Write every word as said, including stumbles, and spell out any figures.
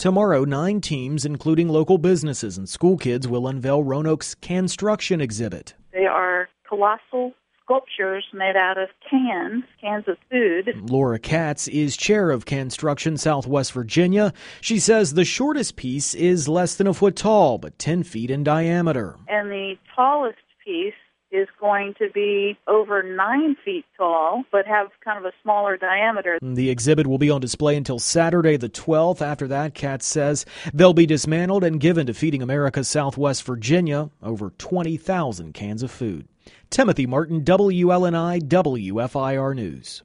Tomorrow, nine teams, including local businesses and school kids, will unveil Roanoke's Canstruction exhibit. They are colossal sculptures made out of cans, cans of food. Laura Katz is chair of Canstruction Southwest Virginia. She says the shortest piece is less than a foot tall, but ten feet in diameter. And the tallest piece is going to be over nine feet tall, but have kind of a smaller diameter. The exhibit will be on display until Saturday the twelfth. After that, Katz says they'll be dismantled and given to Feeding America Southwest Virginia, over twenty thousand cans of food. Timothy Martin, W L N I, W F I R News.